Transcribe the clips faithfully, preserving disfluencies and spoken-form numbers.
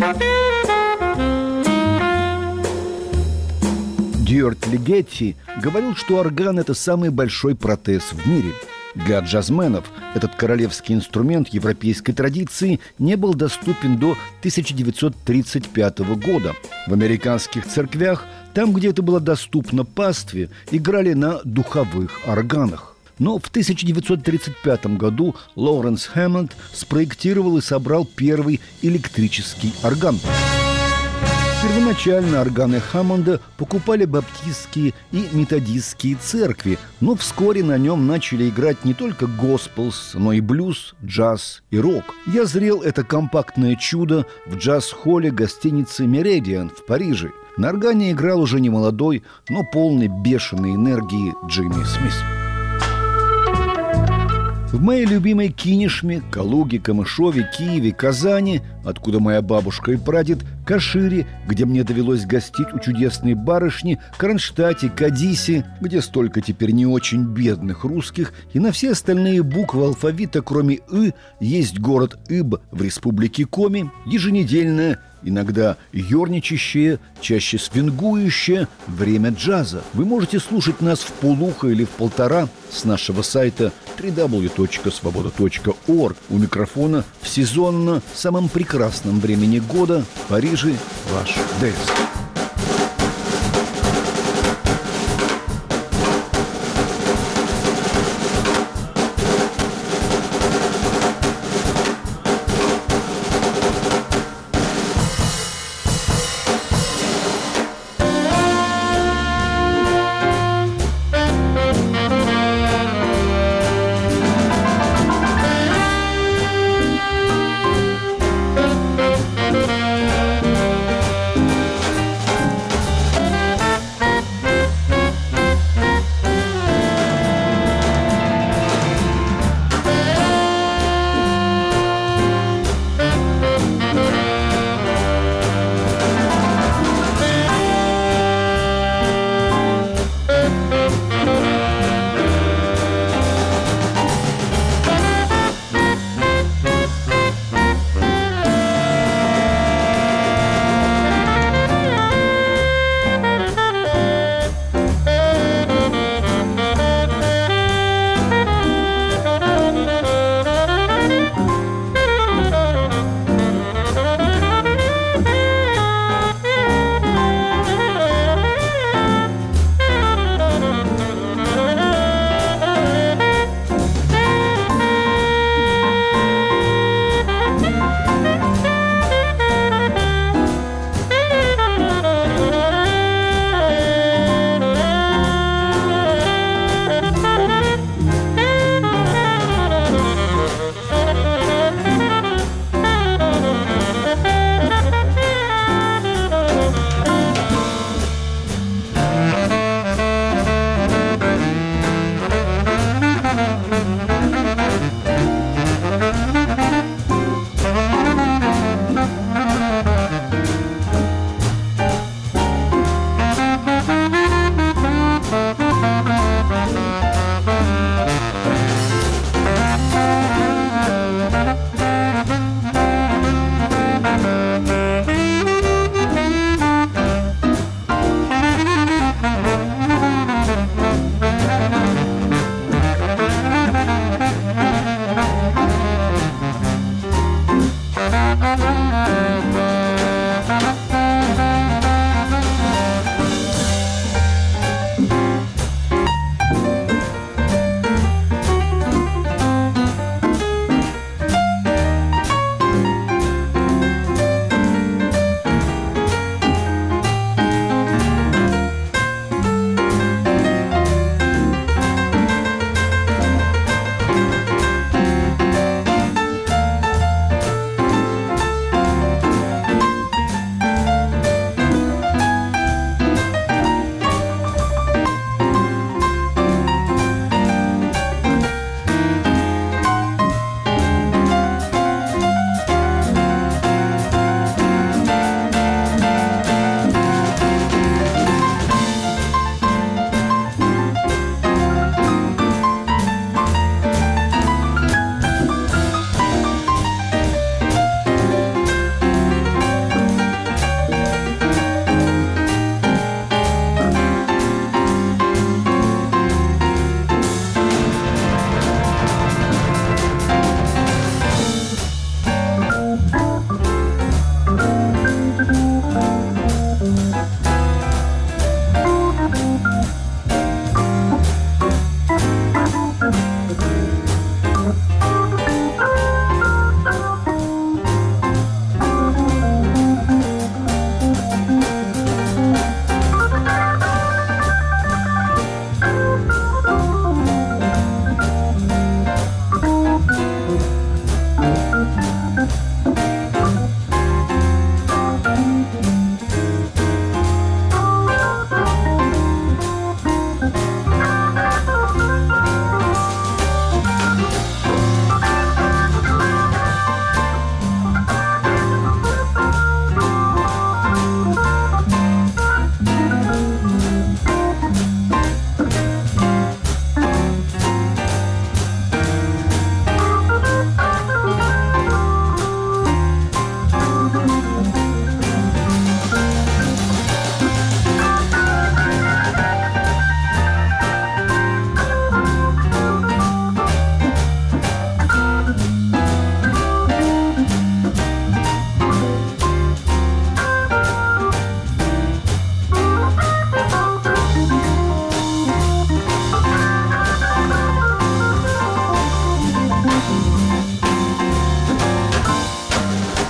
Дьюарт Лигетти говорил, что орган – это самый большой протез в мире. Для джазменов этот королевский инструмент европейской традиции не был доступен до тысяча девятьсот тридцать пятого года. В американских церквях, там, где это было доступно пастве, играли на духовых органах. Но в тысяча девятьсот тридцать пятом году Лоуренс Хэммонд спроектировал и собрал первый электрический орган. Первоначально органы Хэммонда покупали баптистские и методистские церкви, но вскоре на нем начали играть не только госпелс, но и блюз, джаз и рок. Я зрел это компактное чудо в джаз-холле гостиницы «Меридиан» в Париже. На органе играл уже не молодой, но полный бешеной энергии Джимми Смит. В моей любимой Кинешме, Калуге, Камышове, Киеве, Казани, откуда моя бабушка и прадед, Кашире, где мне довелось гостить у чудесной барышни, Кронштадте, Кадисе, где столько теперь не очень бедных русских, и на все остальные буквы алфавита, кроме «ы», есть город Иб в республике Коми, еженедельное, иногда ёрничащее, чаще свингующее время джаза. Вы можете слушать нас в полуха или в полтора с нашего сайта дабл ю дабл ю дабл ю точка свобода точка орг. У микрофона в сезонно самом прекрасном времени года в Париже ваш Дэвис.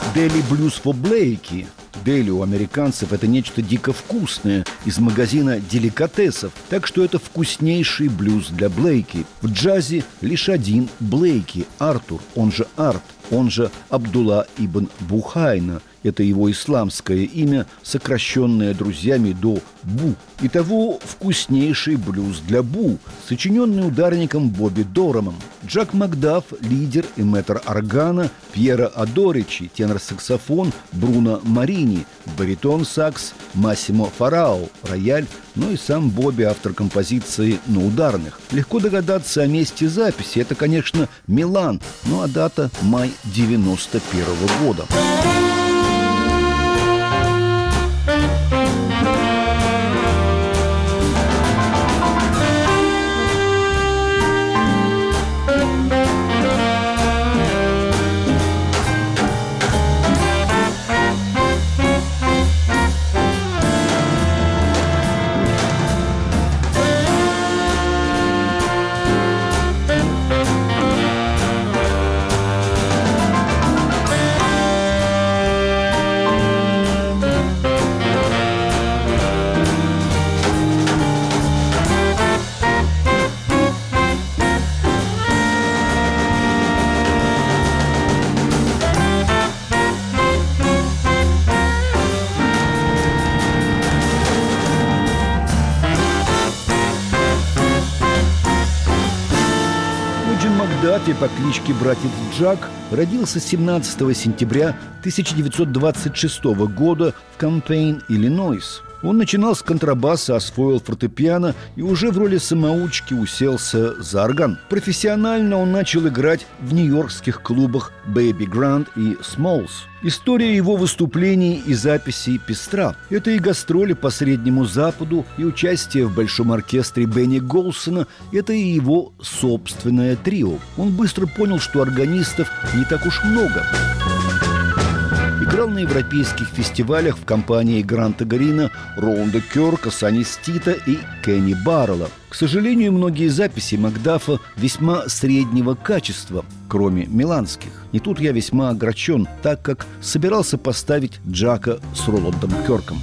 Daily Blues for Blakey. Дели у американцев – это нечто дико вкусное из магазина деликатесов, так что это вкуснейший блюз для Блейки. В джазе лишь один Блейки – Артур, он же Арт, он же Абдулла ибн Бухайна. Это его исламское имя, сокращенное друзьями до Бу. Итого вкуснейший блюз для Бу, сочиненный ударником Бобби Дорамом. Джак Макдаф – лидер и мэтр органа, Пьеро Адоричи – тенор-саксофон, Бруно Марини, баритон-сакс, Массимо Фарао, рояль, ну и сам Бобби – автор композиции на ударных. Легко догадаться о месте записи. Это, конечно, Милан, ну а дата – май девяносто первого года. Макдафи по кличке Братец Джак родился семнадцатого сентября тысяча девятьсот двадцать шестого года в Кампейн, Иллинойс. Он начинал с контрабаса, освоил фортепиано и уже в роли самоучки уселся за орган. Профессионально он начал играть в нью-йоркских клубах Baby Grand и Smalls. История его выступлений и записей пестра. Это и гастроли по Среднему Западу, и участие в Большом оркестре Бенни Голсона. Это и его собственное трио. Он быстро понял, что органистов не так уж много. Играл на европейских фестивалях в компании Гранта Гарина, Роланда Кёрка, Санни Стита и Кенни Баррелла. К сожалению, многие записи Макдафа весьма среднего качества, кроме миланских. И тут я весьма огорчен, так как собирался поставить Джака с Роландом Кёрком.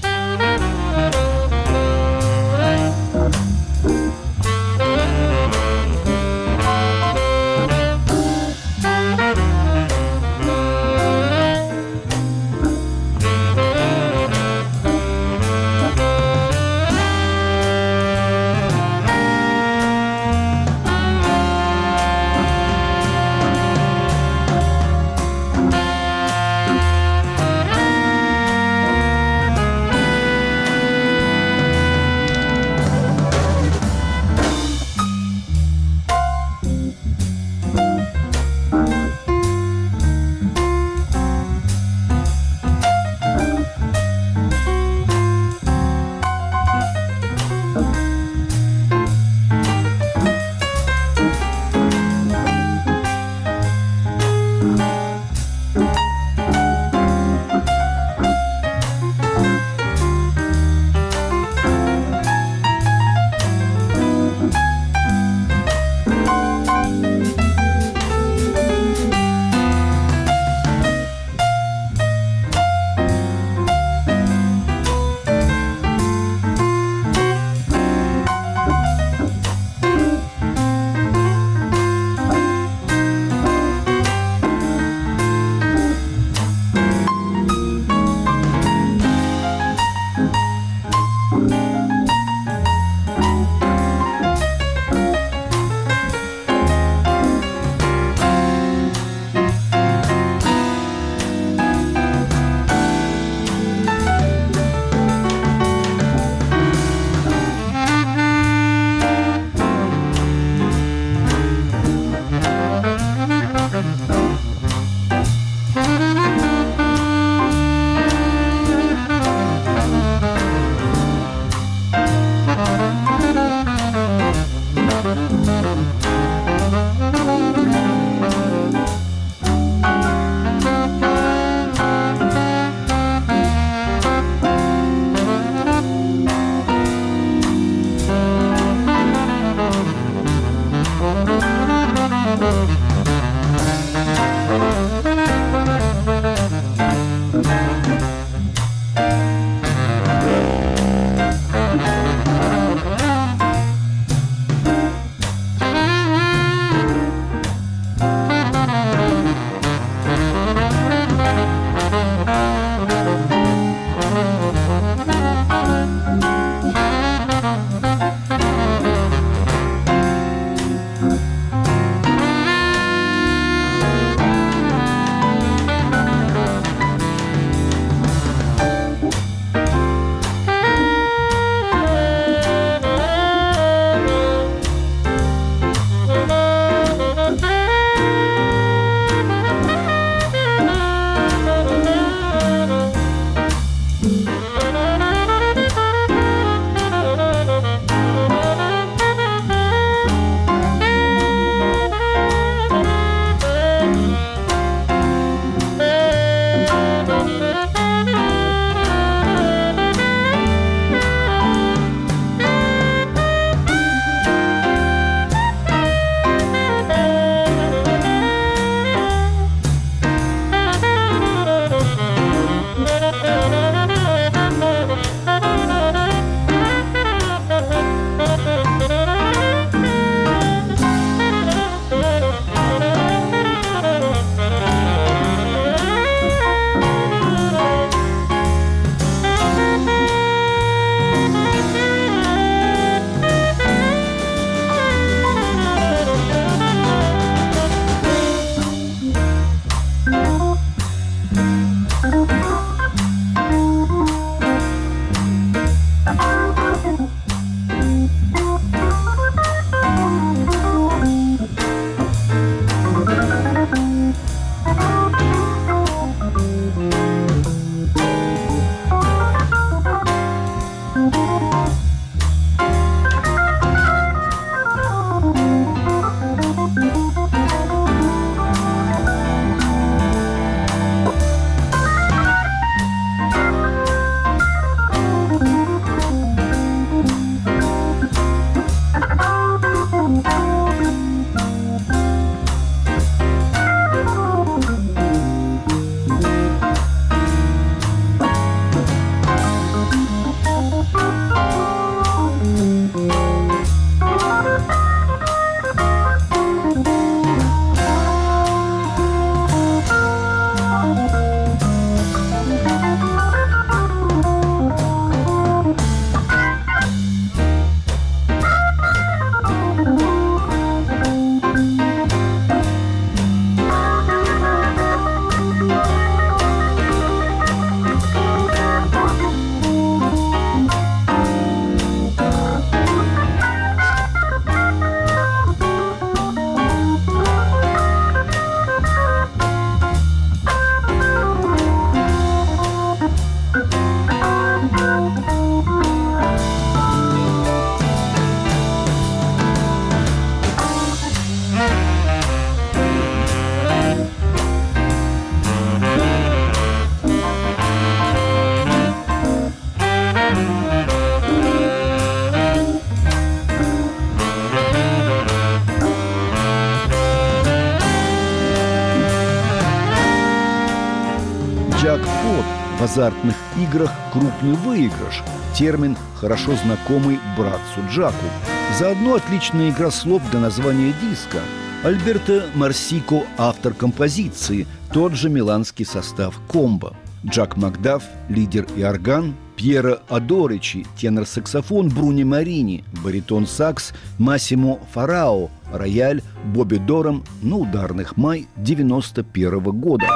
Джекпот в азартных играх крупный выигрыш. Термин, хорошо знакомый братцу Джаку. Заодно отличная игра слов для названия диска. Альберто Марсико – автор композиции, тот же миланский состав «Комбо». Джак Макдаф – лидер и орган, Пьеро Адоричи – тенор-саксофон, Бруни Марини – баритон-сакс, Массимо Фарао – рояль, Бобби Дорам на ударных май девяносто первого года.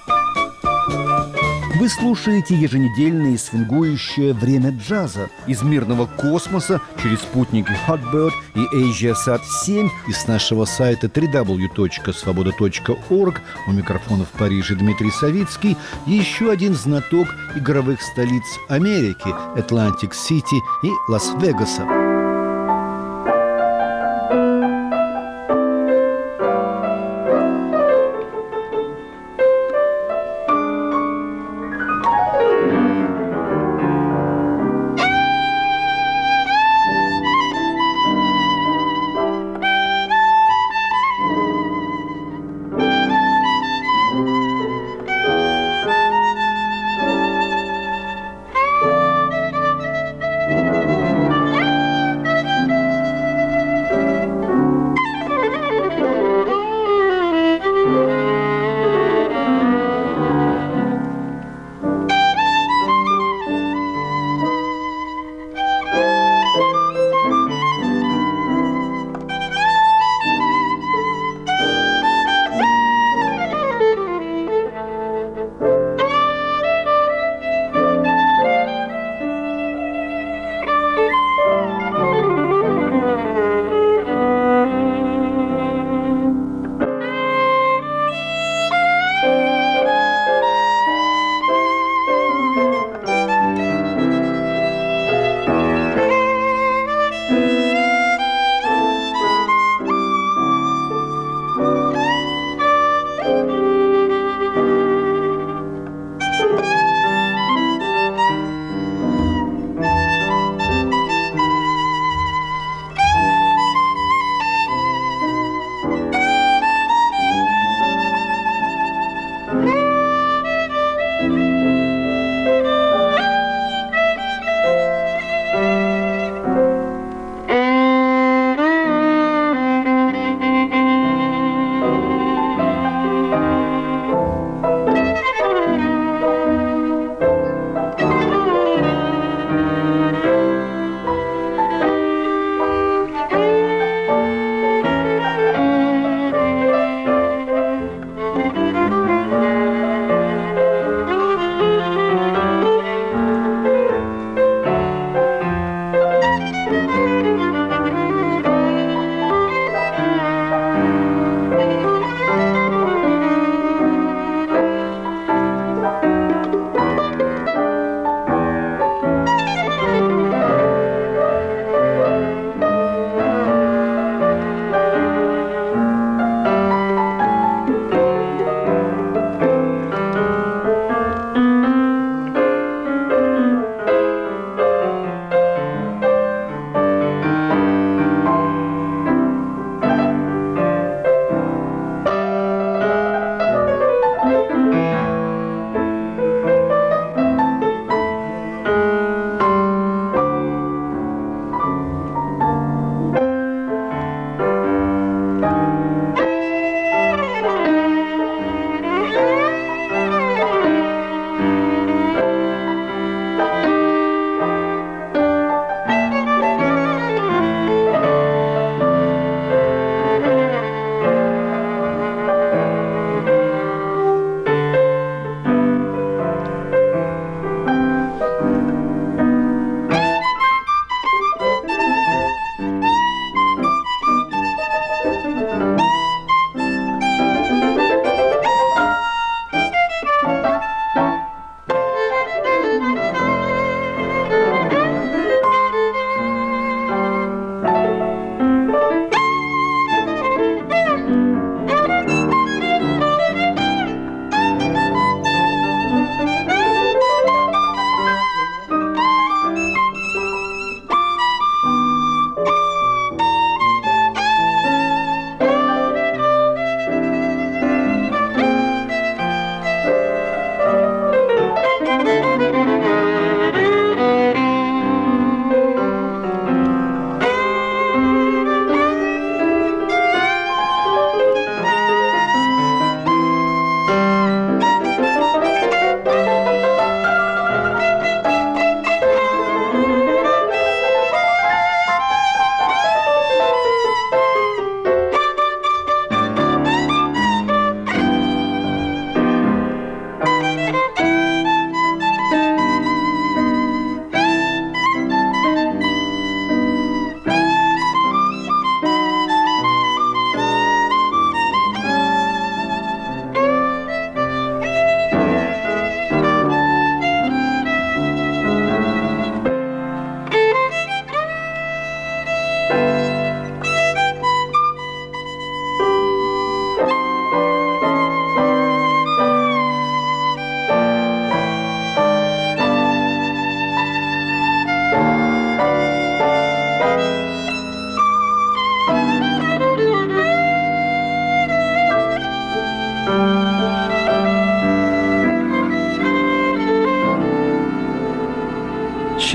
Вы слушаете еженедельное свингующее время джаза из мирного космоса через спутники Hotbird и AsiaSat семь и с нашего сайта дабл ю дабл ю дабл ю точка свобода точка орг. У микрофона в Париже Дмитрий Савицкий. Еще один знаток игровых столиц Америки – Атлантик-Сити и Лас-Вегаса.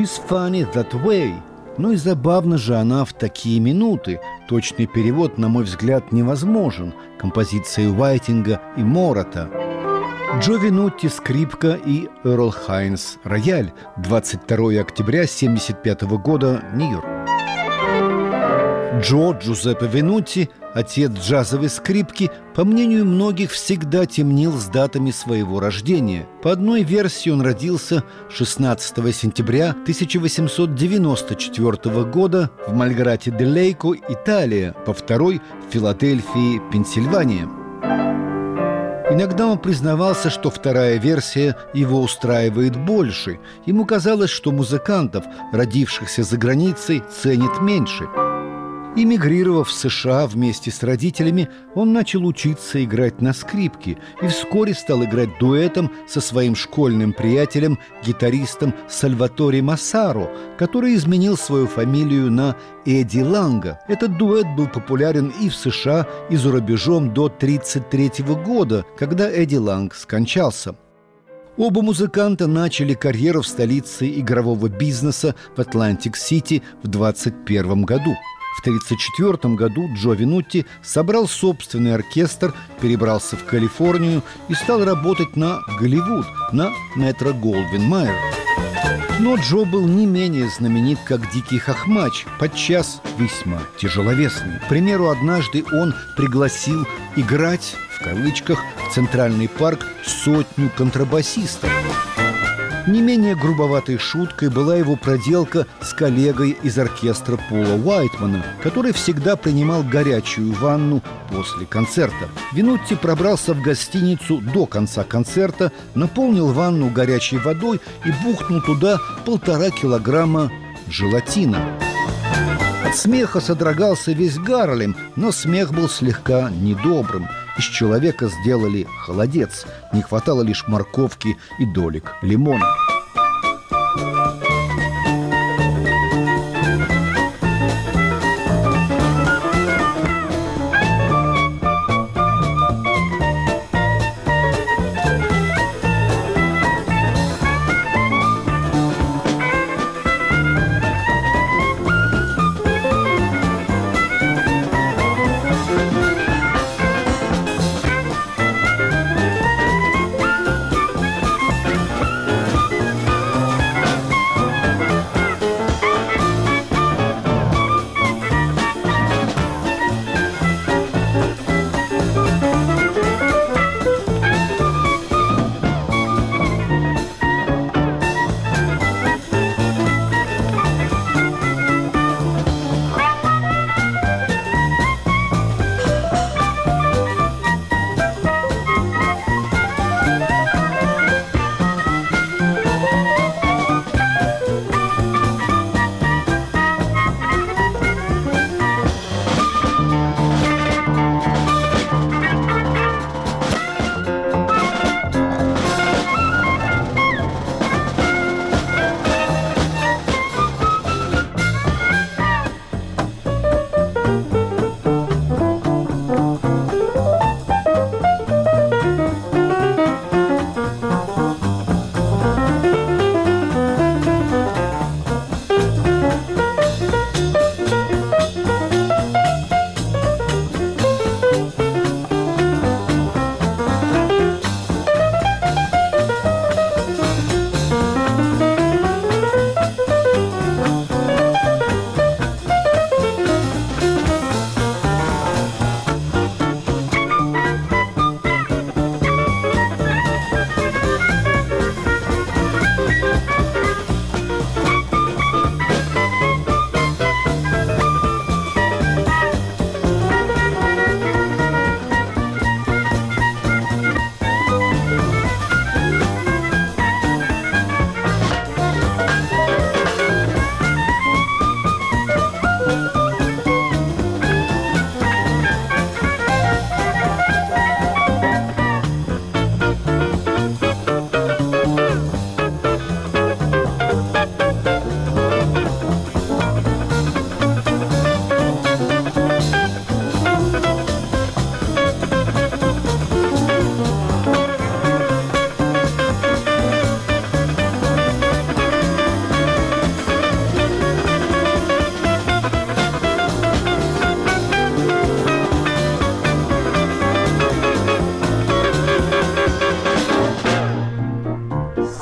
«She's funny that way». Ну и забавно же она в такие минуты. Точный перевод, на мой взгляд, невозможен. Композиции Уайтинга и Мората. Джо Винутти — скрипка и Эрл Хайнс — рояль. двадцать второго октября семьдесят пятого года, Нью-Йорк. Джо Джузеппе Винутти, отец джазовой скрипки, по мнению многих, всегда темнил с датами своего рождения. По одной версии он родился шестнадцатого сентября тысяча восемьсот девяносто четвёртого года в Мальграте-де-Лейко, Италия, по второй — в Филадельфии, Пенсильвания. Иногда он признавался, что вторая версия его устраивает больше. Ему казалось, что музыкантов, родившихся за границей, ценят меньше. Эмигрировав в США вместе с родителями, он начал учиться играть на скрипке и вскоре стал играть дуэтом со своим школьным приятелем, гитаристом Сальваторе Массаро, который изменил свою фамилию на Эдди Ланга. Этот дуэт был популярен и в США, и за рубежом до тысяча девятьсот тридцать третьего года, когда Эдди Ланг скончался. Оба музыканта начали карьеру в столице игрового бизнеса в Атлантик-Сити в двадцать первом году. В тысяча девятьсот тридцать четвёртом году Джо Винутти собрал собственный оркестр, перебрался в Калифорнию и стал работать на Голливуд, на Метро-Голдвин-Майер. Но Джо был не менее знаменит, как дикий хохмач, подчас весьма тяжеловесный. К примеру, однажды он пригласил играть, в кавычках, в Центральный парк сотню контрабасистов. Не менее грубоватой шуткой была его проделка с коллегой из оркестра Пола Уайтмана, который всегда принимал горячую ванну после концерта. Винутти пробрался в гостиницу до конца концерта, наполнил ванну горячей водой и бухнул туда полтора килограмма желатина. От смеха содрогался весь Гарлем, но смех был слегка недобрым. Из человека сделали холодец. Не хватало лишь морковки и долек лимона.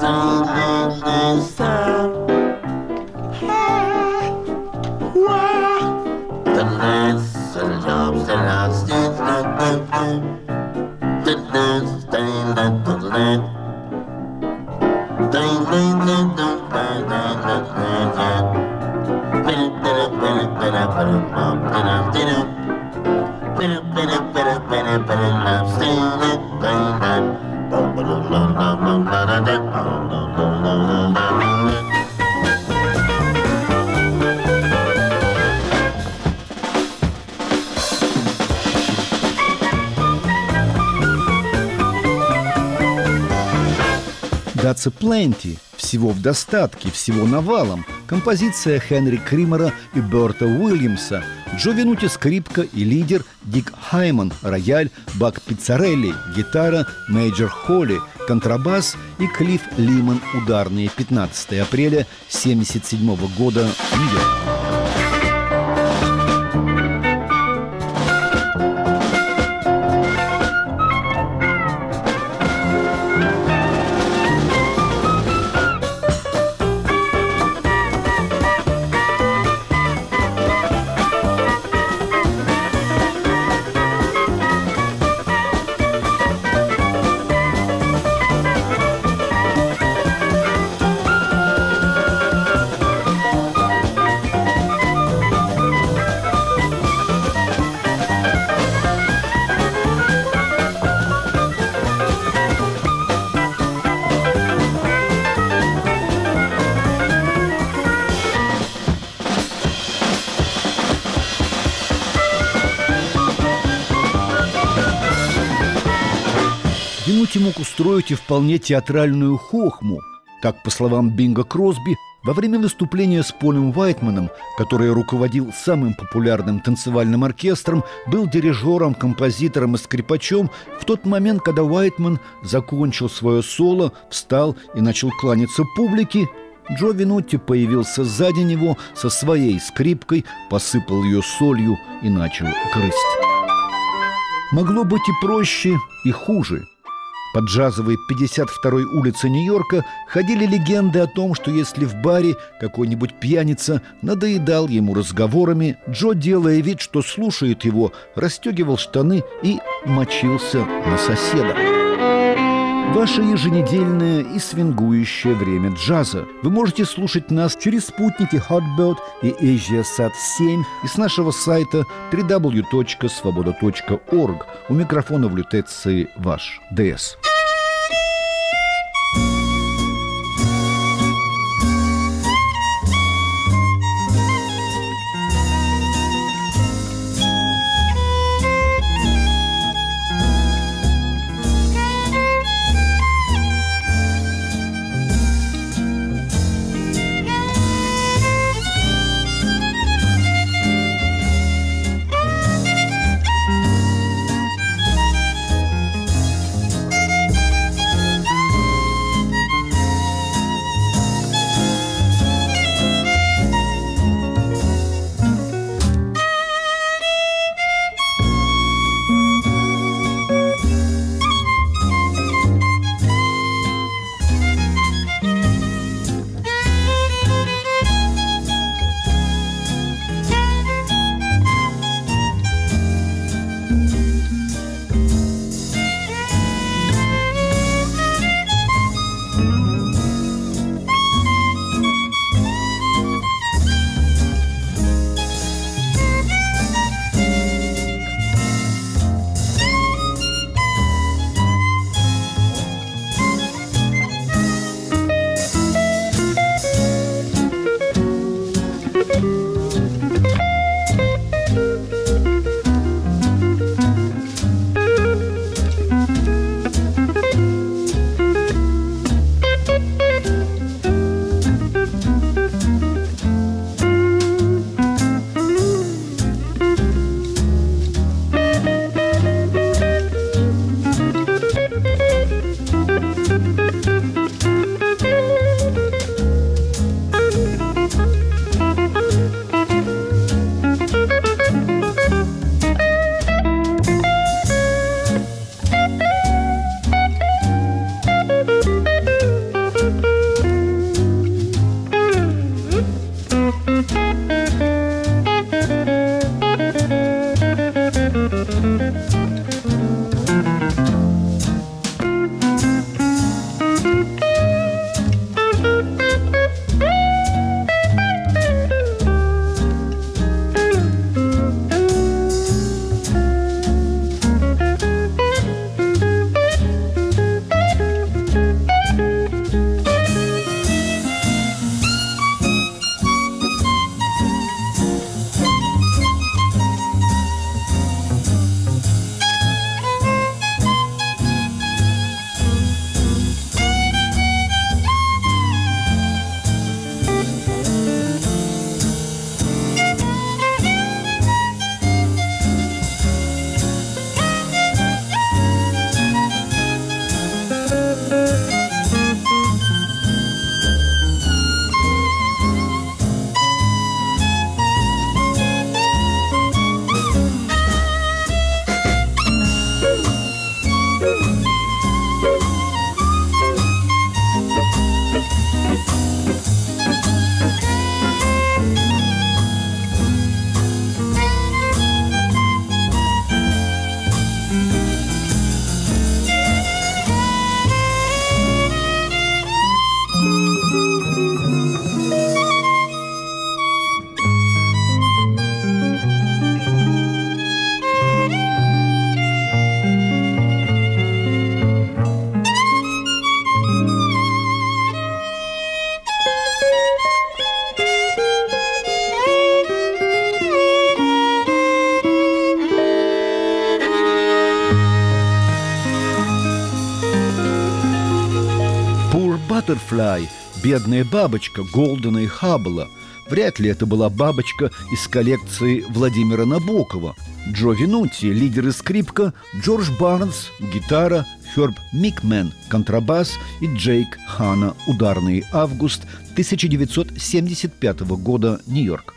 That's a plenty. Всего в достатке, всего навалом. Композиция Хенри Кримера и Берта Уильямса. Джо Винути — скрипка и лидер, Дик Хайман — рояль, Бак Пиццарелли — гитара, Мейджор Холли — контрабас и Клифф Лимон — ударные. пятнадцатого апреля семьдесят седьмого года, Нью-Йорк. Винути мог устроить и вполне театральную хохму. Так, по словам Бинга Кросби, во время выступления с Полем Уайтманом, который руководил самым популярным танцевальным оркестром, был дирижером, композитором и скрипачом, в тот момент, когда Уайтман закончил свое соло, встал и начал кланяться публике, Джо Винути появился сзади него со своей скрипкой, посыпал ее солью и начал грызть. Могло быть и проще, и хуже. По джазовой пятьдесят второй улице Нью-Йорка ходили легенды о том, что если в баре какой-нибудь пьяница надоедал ему разговорами, Джо, делая вид, что слушает его, расстегивал штаны и мочился на соседа. Ваше еженедельное и свингующее время джаза. Вы можете слушать нас через спутники Hotbird и AsiaSat семь и с нашего сайта дабл ю дабл ю дабл ю точка свобода точка орг. У микрофона в лютеции ваш ДС. Баттерфляй, бедная бабочка Голдена и Хаббла. Вряд ли это была бабочка из коллекции Владимира Набокова. Джо Винути, лидер и скрипка, Джордж Барнс, гитара, Херб Микмен, контрабас и Джейк Хана, ударный. Август тысяча девятьсот семьдесят пятого года, Нью-Йорк.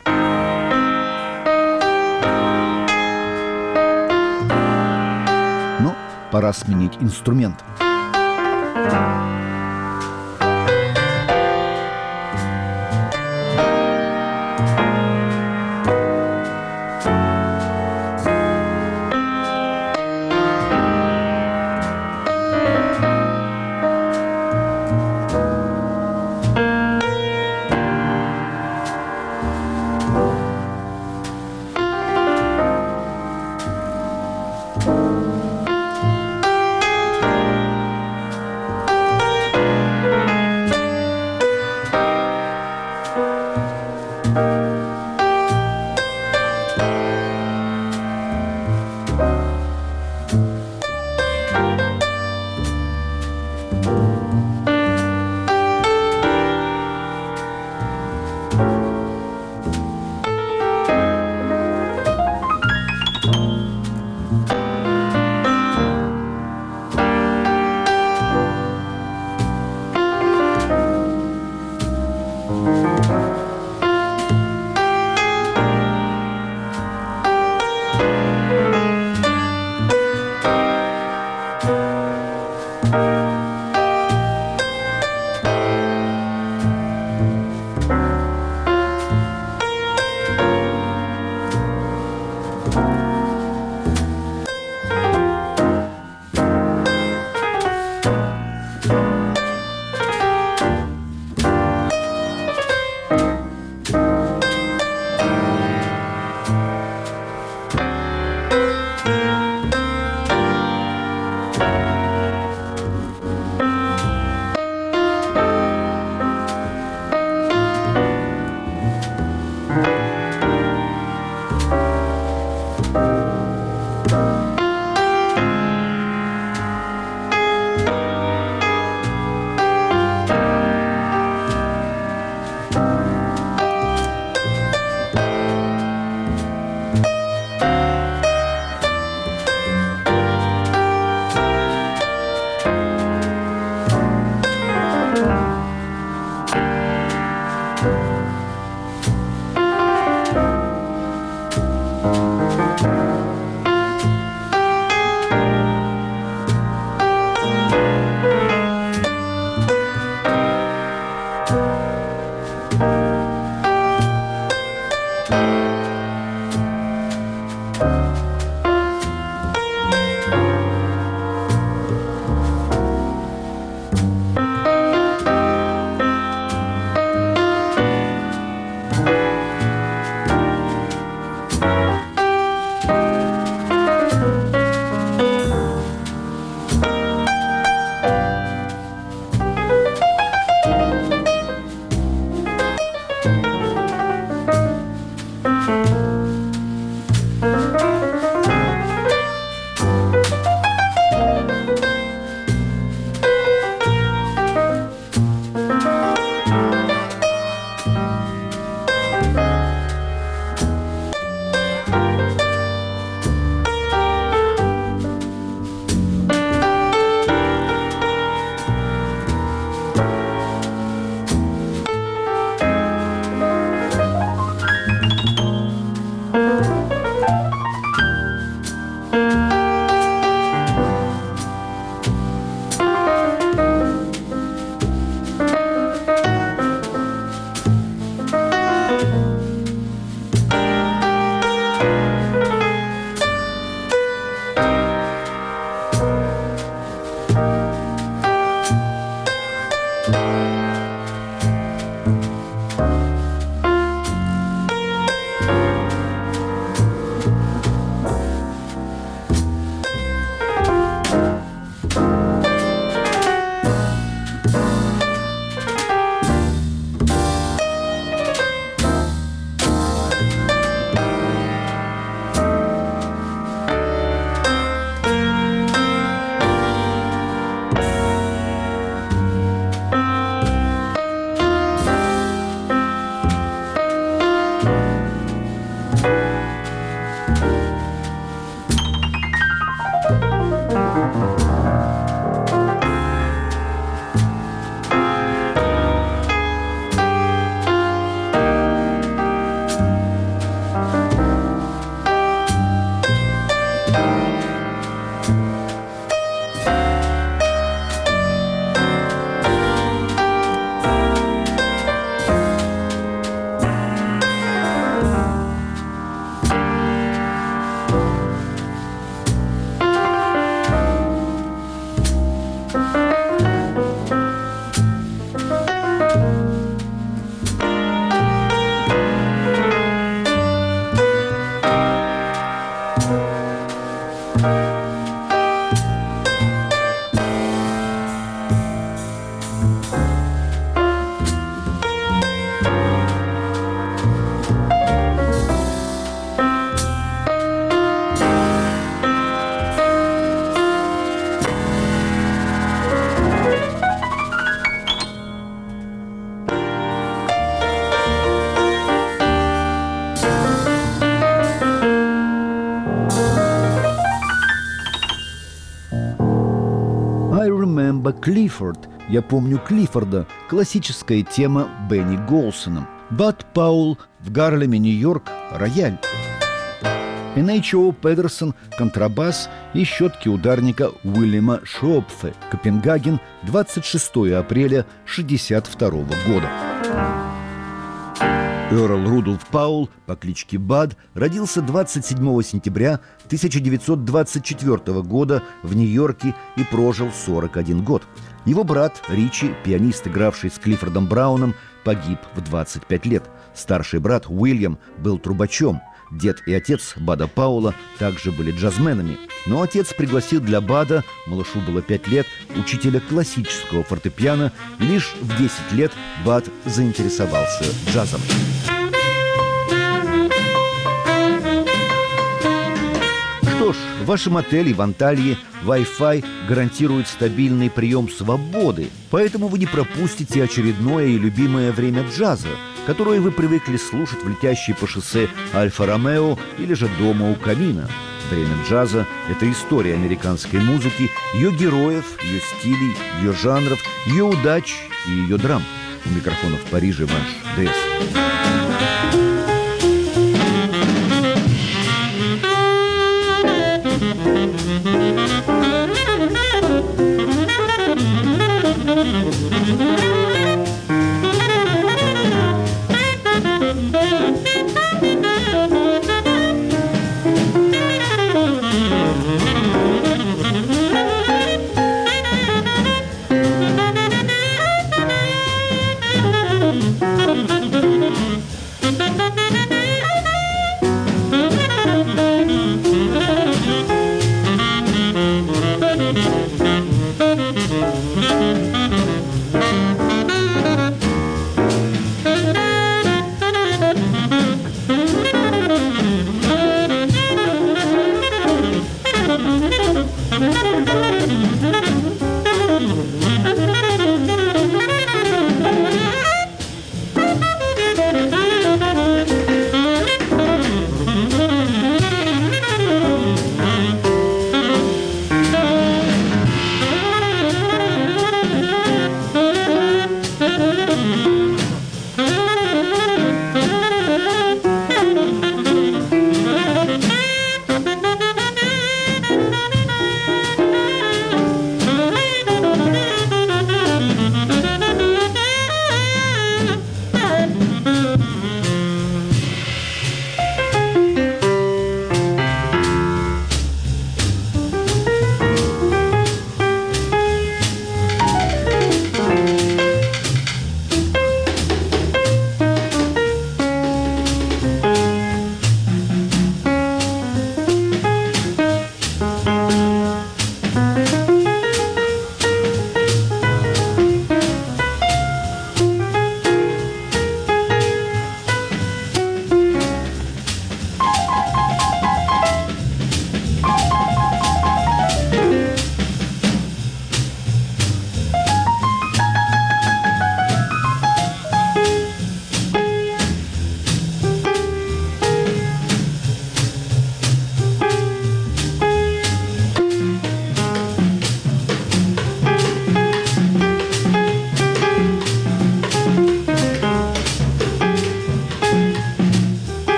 Но пора сменить инструмент. Клиффорд, я помню Клиффорда, классическая тема Бенни Голсоном. Бад Паул в Гарлеме, Нью-Йорк, рояль. эн эйч о Педерсон, контрабас и щетки ударника Уильяма Шопфе, Копенгаген, двадцать шестого апреля шестьдесят второго года. Эрл Рудольф Паул по кличке Бад родился двадцать седьмого сентября тысяча девятьсот двадцать четвёртого года в Нью-Йорке и прожил сорок один год. Его брат Ричи, пианист, игравший с Клиффордом Брауном, погиб в двадцать пять лет. Старший брат Уильям был трубачом. Дед и отец Бада Паула также были джазменами. Но отец пригласил для Бада, малышу было пять лет, учителя классического фортепиано, и лишь в десять лет Бад заинтересовался джазом. Что ж, в вашем отеле в Анталье Wi-Fi гарантирует стабильный прием свободы, поэтому вы не пропустите очередное и любимое время джаза, которое вы привыкли слушать в летящей по шоссе Альфа-Ромео или же дома у камина. Время джаза – это история американской музыки, ее героев, ее стилей, ее жанров, ее удач и ее драм. У микрофона в Париже ваш ДС.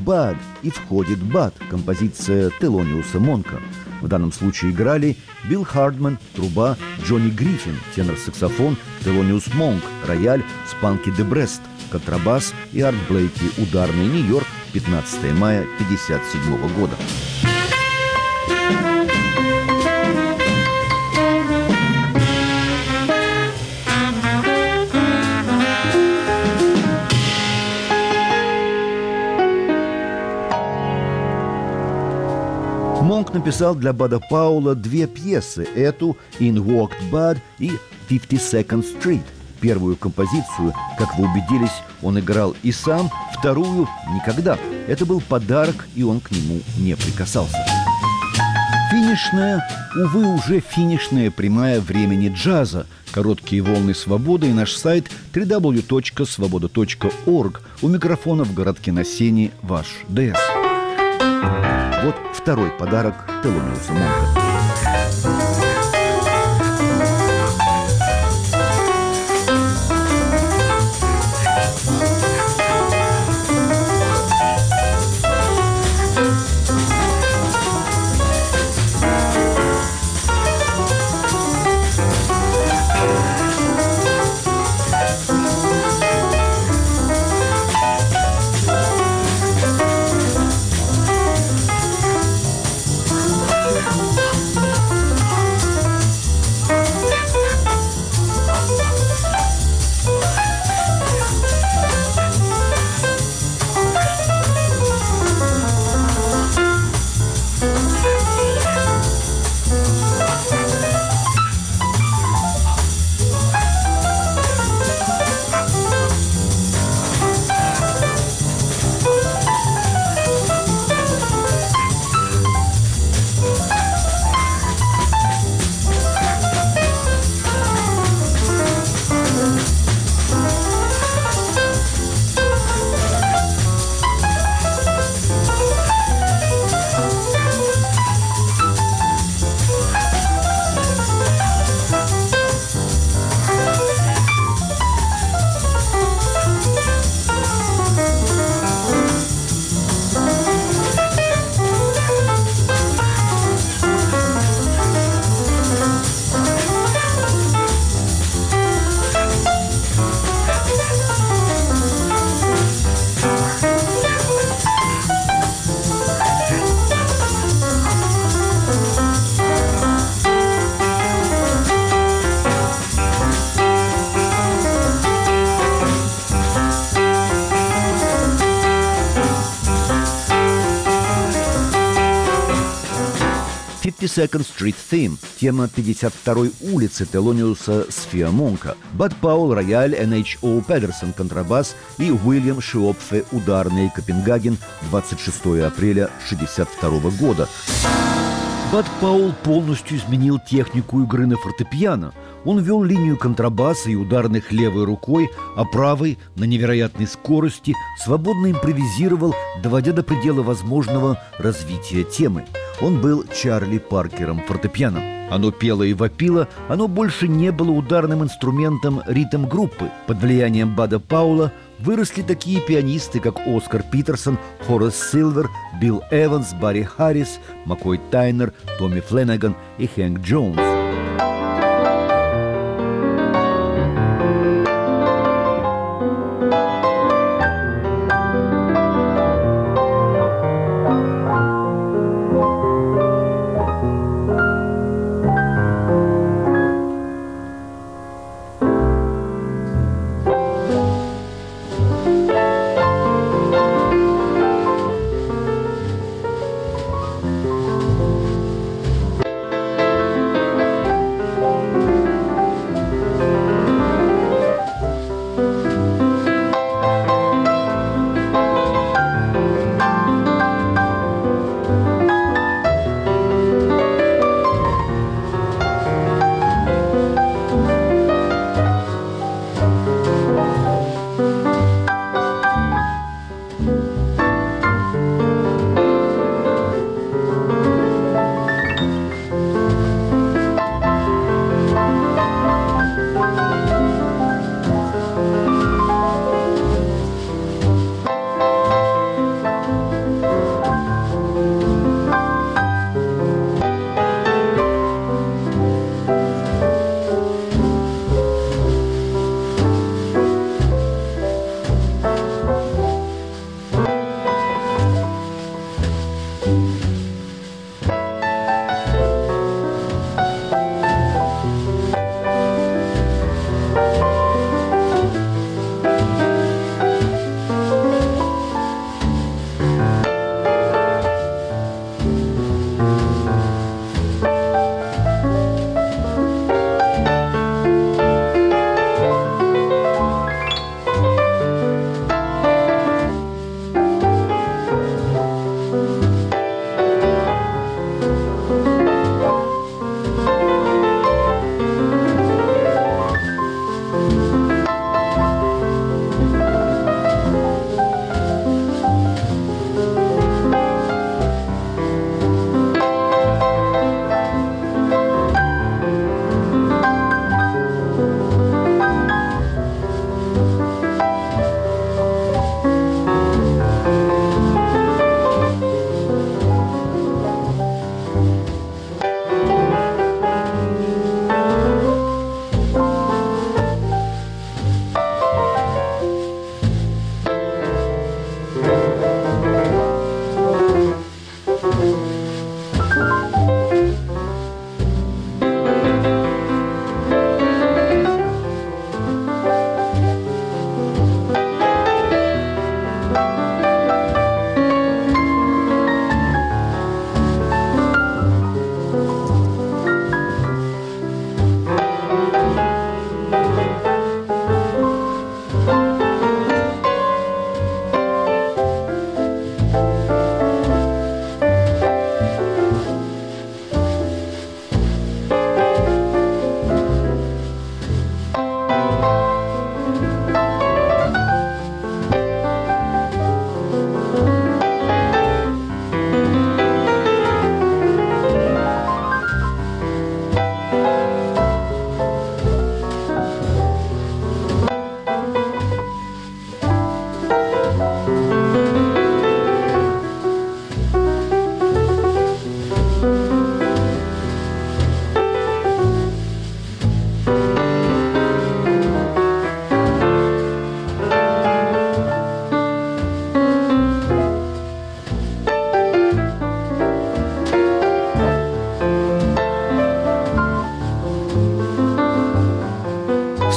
Bad и входит Bad, композиция Телониуса Монка. В данном случае играли Билл Хардман, труба, Джонни Гриффин, тенор-саксофон, Телониус Монк, рояль, Спанки де Брест, контрабас и Арт Блейки, ударный, Нью-Йорк, пятнадцатое мая пятьдесят седьмого года. Монк написал для Бада Паула две пьесы, эту «In Walked Bud» и «фифти-секонд Street». Первую композицию, как вы убедились, он играл и сам, вторую – никогда. Это был подарок, и он к нему не прикасался. Финишная, увы, уже финишная прямая времени джаза. Короткие волны свободы и наш сайт дабл ю дабл ю дабл ю точка свобода точка орг. У микрофона в городке на Сене ваш ДС. Вот второй подарок Телониуса Монка. фифти-секонд Street Theme, тема пятьдесят второй улицы Телониуса Сфия Монка. Бад Паул, рояль, Эн Эйч О Педерсон, контрабас и Уильям Шиопфе, ударный, Копенгаген, двадцать шестого апреля шестьдесят второго года. Бад Паул полностью изменил технику игры на фортепиано. Он вел линию контрабаса и ударных левой рукой, а правой на невероятной скорости свободно импровизировал, доводя до предела возможного развития темы. Он был Чарли Паркером фортепиано. Оно пело и вопило, оно больше не было ударным инструментом ритм-группы. Под влиянием Бада Паула выросли такие пианисты, как Оскар Питерсон, Хорас Силвер, Билл Эванс, Барри Харрис, Маккой Тайнер, Томми Фленаган и Хэнк Джонс.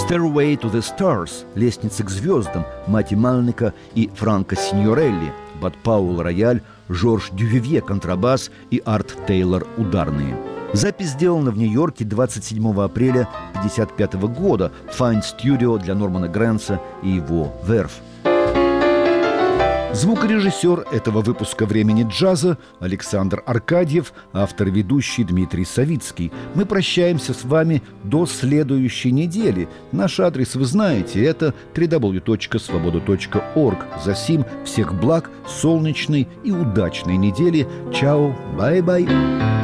«Stairway to the Stars» – «Лестница к звездам» Мати Малника и Франко Синьорелли, Бад Пауэлл – рояль, Жорж Дювивье – контрабас и Арт Тейлор – ударные. Запись сделана в Нью-Йорке двадцать седьмого апреля тысяча девятьсот пятьдесят пятого года в Fine Studio для Нормана Грэнса и его Верф. Звукорежиссер этого выпуска «Времени джаза» Александр Аркадьев, автор-ведущий Дмитрий Савицкий. Мы прощаемся с вами до следующей недели. Наш адрес вы знаете, это дабл ю дабл ю дабл ю точка свобода точка орг. Засим всех благ, солнечной и удачной недели. Чао, бай-бай.